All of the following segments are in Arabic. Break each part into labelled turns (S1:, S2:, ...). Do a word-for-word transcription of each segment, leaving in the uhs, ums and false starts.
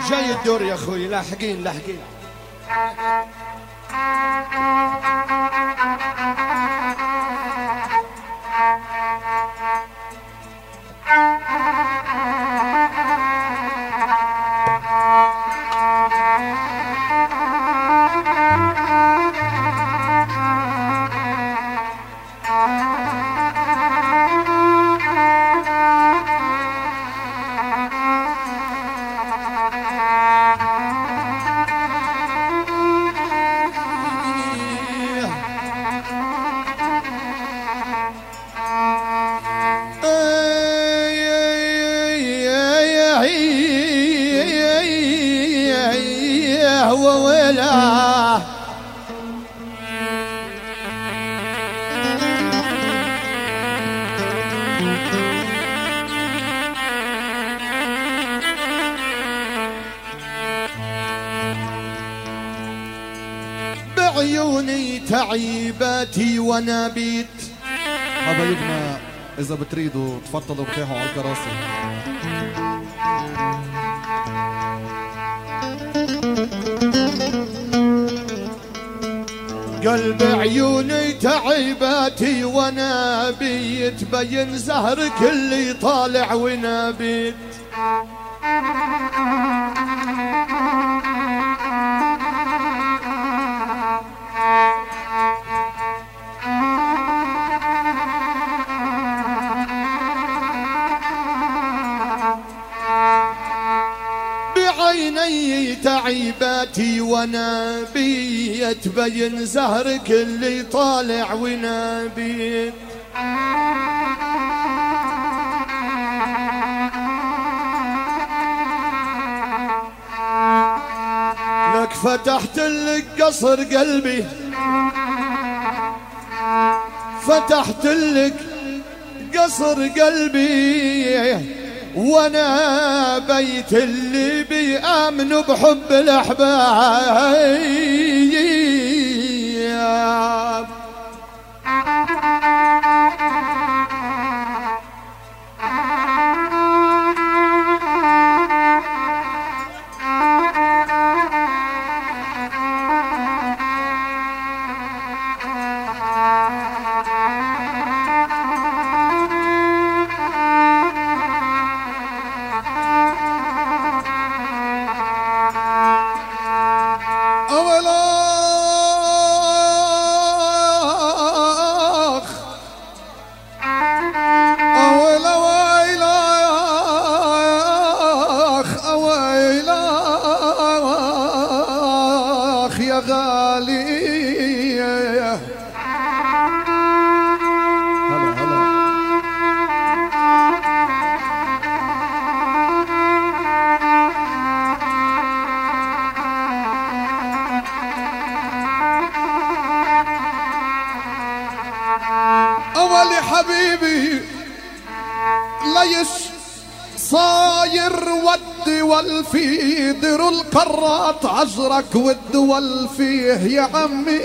S1: جاي الدور يا اخوي، لاحقين لاحقين.
S2: بعيوني تعيباتي ونبيت.
S3: حبايبنا إذا بتريدوا تفضلوا ارتاحوا على الكراسي.
S2: قلب عيوني تعيباتي ونبيت، بين زهرك اللي طالع ونبيت. بعيني تعيباتي ونبيت، بين زهرك اللي طالع ونبيت. لك فتحت لك قصر قلبي، فتحت لك قصر قلبي، وانا بيت اللي بيامنوا بحب الاحباب. أولي حبيبي ليش صاير والدول فيه، ديروا القرات عجرك والدول فيه يا عمي.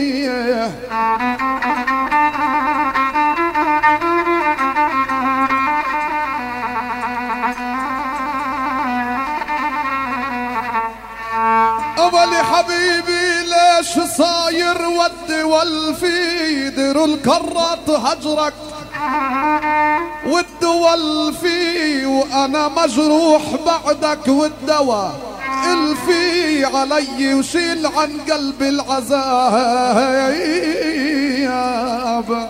S2: أولي حبيبي ليش صاير والدول فيه، ديروا القرات هجرك والدول فيه، وانا مجروح بعدك والدواء الفي علي وشيل عن قلبي العذاب.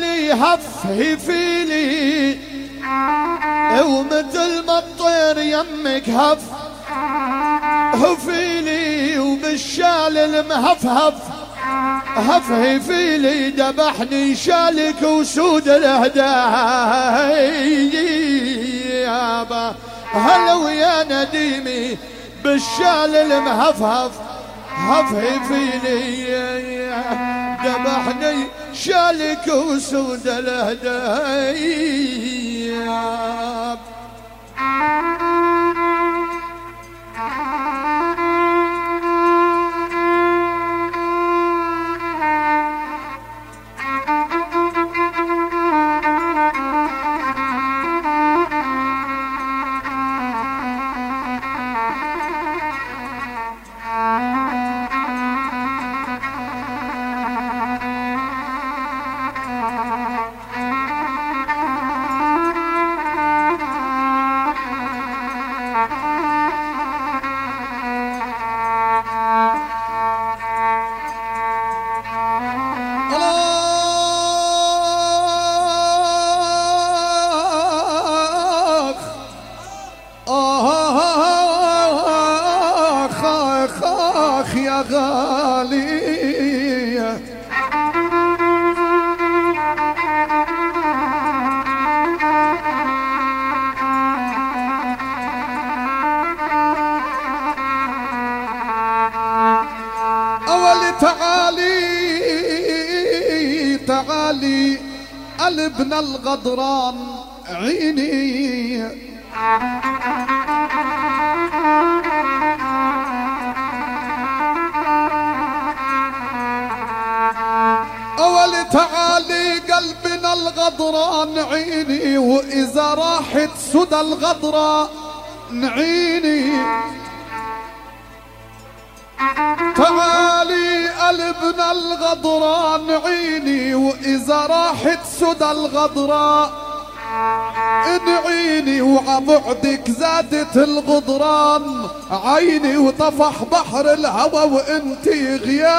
S1: غالي هفهي فيلي ومثل ما الطير يمك هف هفيلي وبالشال المهفهف هفهي فيلي ذبحني شالك وسود الهدايا هلا ويا نديمي بالشال المهفهف هفهي فيلي ذبحني شالك وسود الهدايا.
S2: يا غالي أول تعالي تعالي الابن الغدران عيني أول تعالي قلبنا الغدران عيني وإذا راحت سدى الغدراء نعيني تعالي قلبنا الغدران عيني وإذا راحت سدى الغدراء نعيني وعبعدك زادت الغدران عيني وطفح بحر الهوى وانتي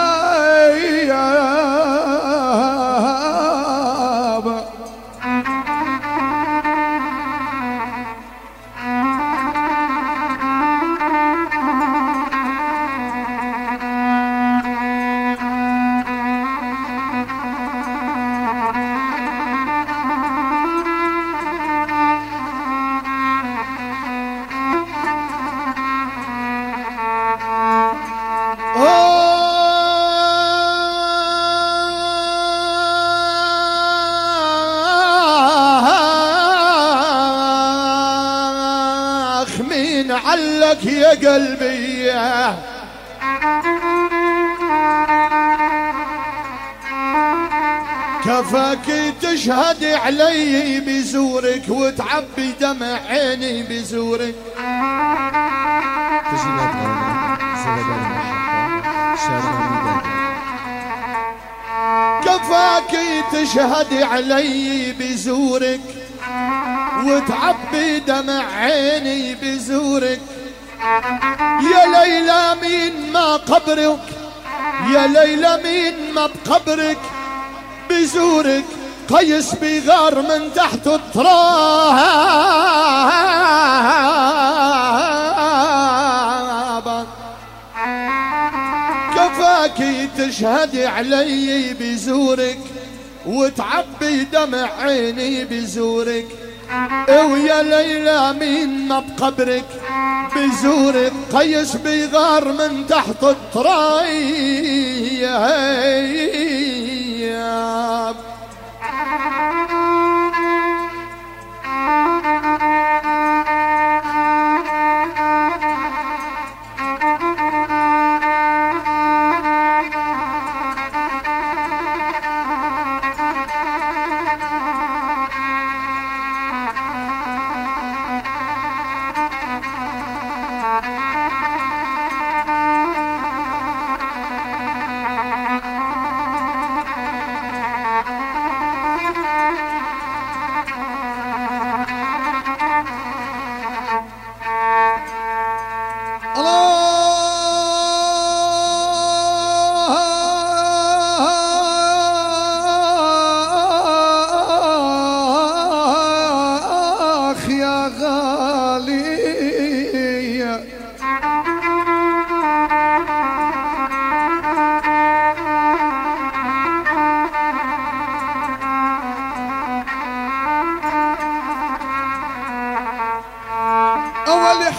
S2: غياب
S1: علك يا قلبي كفاك تشهد علي بزورك وتعبي دمع عيني بزورك كفاك تشهد علي بزورك وتعبي دمع عيني بزورك يا ليلى مين ما قبرك يا ليلى مين ما بقبرك بزورك قيس بغار من تحت التراب كفاكي تشهد علي بزورك وتعبي دمع عيني بزورك ويا ليلى مين ما بقبرك بزورك قيس بغار من تحت التراب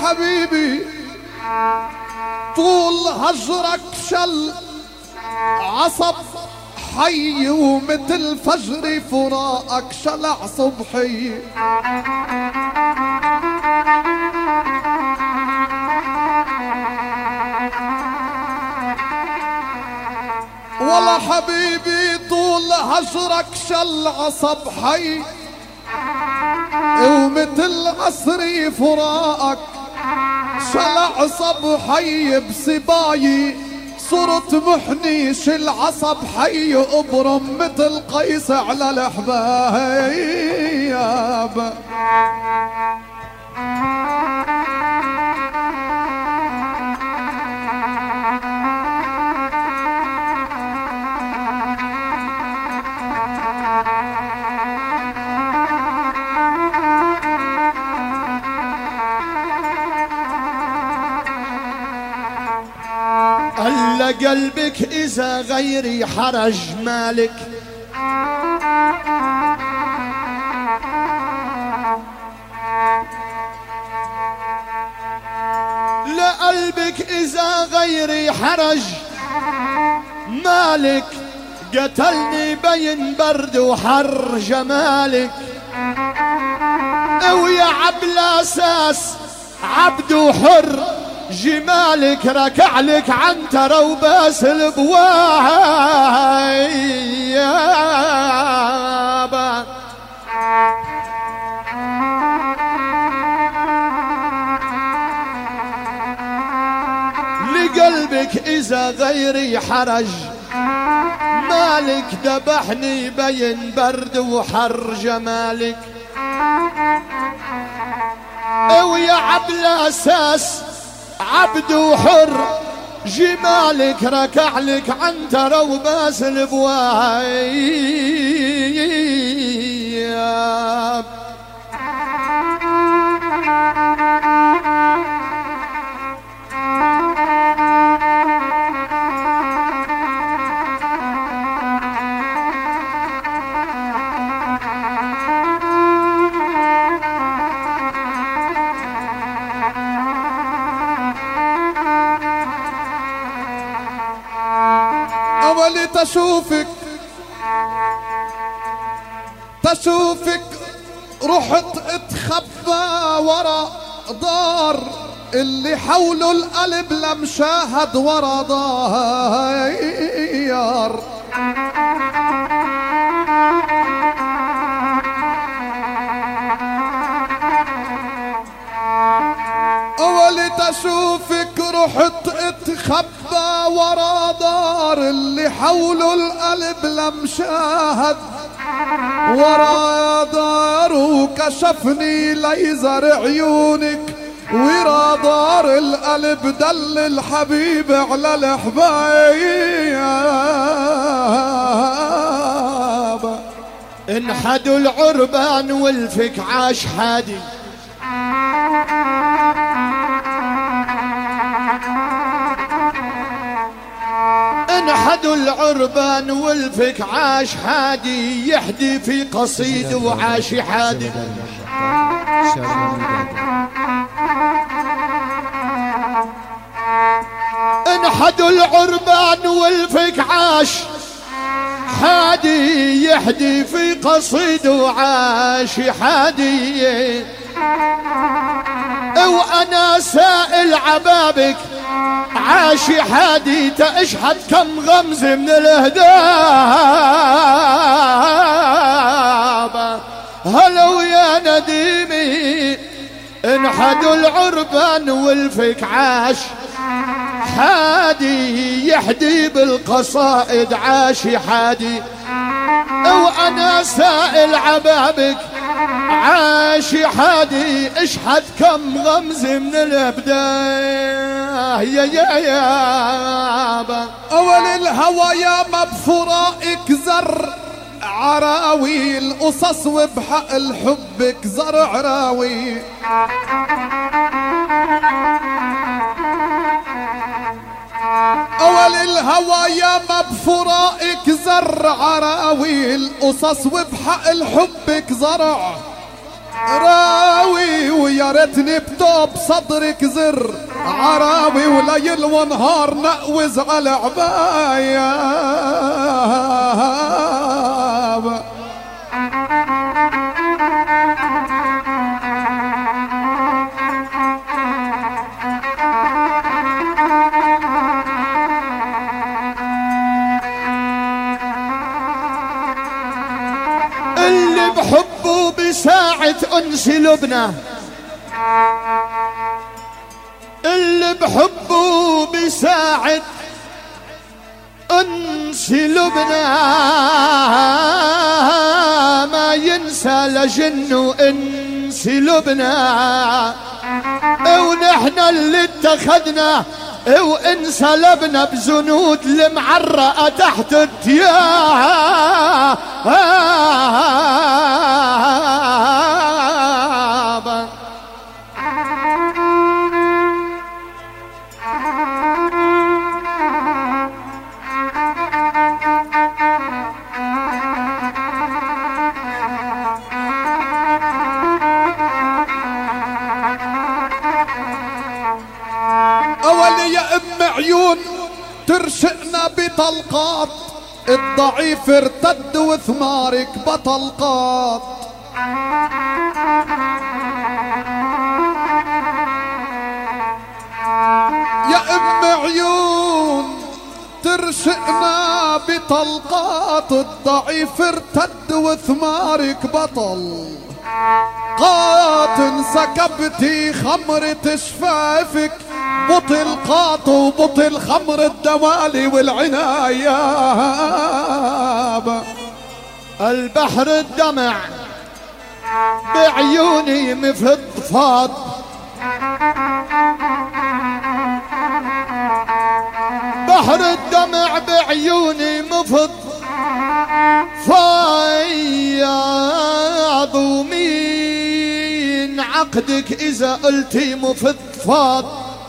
S2: حبيبي طول هجرك شل عصب حي ومثل فجر فراقك شلع صبحي. والله حبيبي طول هجرك شل عصب حي ومثل عصري فراقك شلع صبحي بصبايي صرت محنيش العصب حي ابرم مثل قيس على الحبايب.
S1: ألا قلبك إذا غيري حرج مالك، لقلبك إذا غيري حرج مالك، قتلني بين برد وحر جمالك. ويا عبل أساس عبد وحر جمالك ركع لك عنترة وباس البواب. لقلبك إذا غيري حرج مالك، ذبحني بين برد وحر جمالك. ويا عبل أساس عبد وحر جمالك ركع لك عنترة وباس البواب.
S2: أولي تشوفك تشوفك رحت اتخبى ورا دار اللي حوله القلب لمشاهد ورا دار. أولي تشوفك رحت اتخبى ورا دار اللي حوله القلب لمشاهد ورا دار. وكشفني ليزر عيونك ورا دار القلب دل الحبيب على الحبايب.
S1: انحدوا العربان والفك عاش حادي، انحدوا العربان والفك عاش حادي، يحدي في قصيد وعاش حادي. انحدوا العربان والفك عاش حادي، يحدي في قصيد وعاش حادي. وانا سائل عبابك عاش حادي، تشحد كم غمز من الهداب. هلو يا نديمي انحدوا العربان والفك عاش حادي، يحدي بالقصائد عاش حادي. وانا سائل عبابك عاش حادي، اشحد كم غمز من الابداع يا يا يابا.
S2: اول الهوى يا مبفرائك زر عراوي القصص وبحق الحبك زرع راوي. اول الهوى يا مبفرائك زر عراوي القصص وبحق الحبك زرع. راوي ويا ريتني بتوب صدرك زر عراوي وليل ونهار نقوز على عباية.
S1: اللي بحبه بساعة أنس لبنى، اللي بحبه بساعة أنس لبنى ما ينسى لجنه أنس لبنى. ونحن اللي اتخذنا وانسلبنا بزنود المعرقة تحت التياب.
S2: أولي يا أم عيون ترشقنا بطلقات، الضعيف ارتد وثمارك بطلقات. يا أم عيون ترشقنا بطلقات، الضعيف ارتد وثمارك بطل قات. انسكبتي خمرة شفافك بطل قاط وبطل خمر الدوالي والعناية.
S1: البحر الدمع بعيوني مفضفاض، بحر الدمع بعيوني مفض فياض. ومين عقدك إذا قلتي مفضفاض؟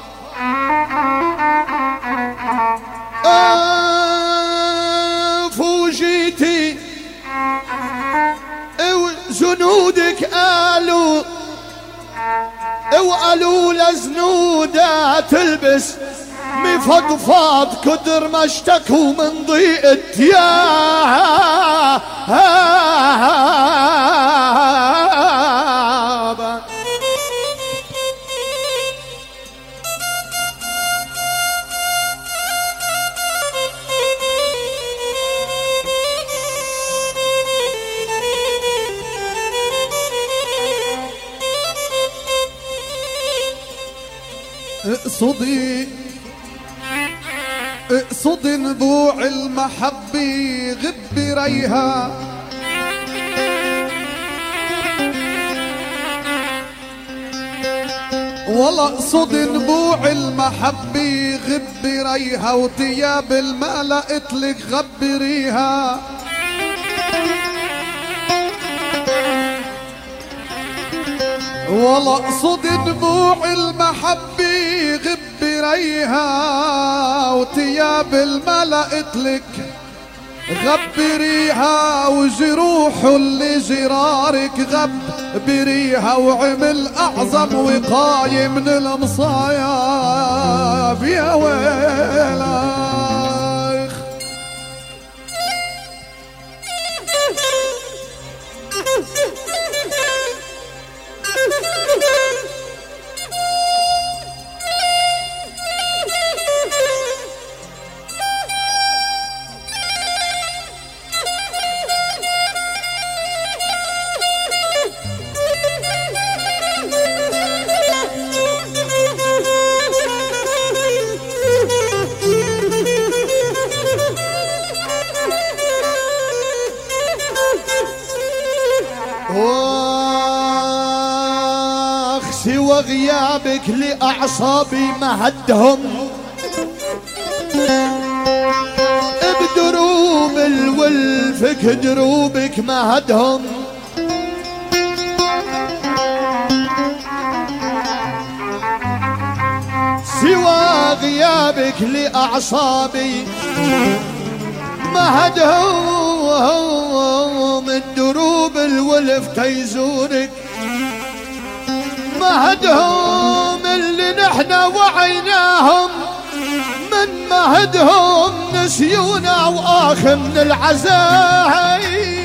S1: فوجيتي وزنودك قالوا وقالوا لزنودة تلبس مفضفاض كدر ما اشتكوا من ضيق التياب.
S2: اقصدي اقصدي نبوع المحبة غبي ريها، والله اقصدي نبوع المحبة غبي ريها، وتياب المال قتلك غبريها. والله اقصد دموع المحبة غبي ريها، وتياب الملا قتلك غبريها، وجروح اللي جرارك غبريها، وعمل اعظم وقاية من المصايب. يا ويلك
S1: وغيابك لأعصابي مهدهم، بدروب الولفك دروبك مهدهم، سوى غيابك لأعصابي مهدهم، الدروب الولف تيزورك مهدهم اللي نحنا وعيناهم، من مهدهم نسيونا واخ من العزايم.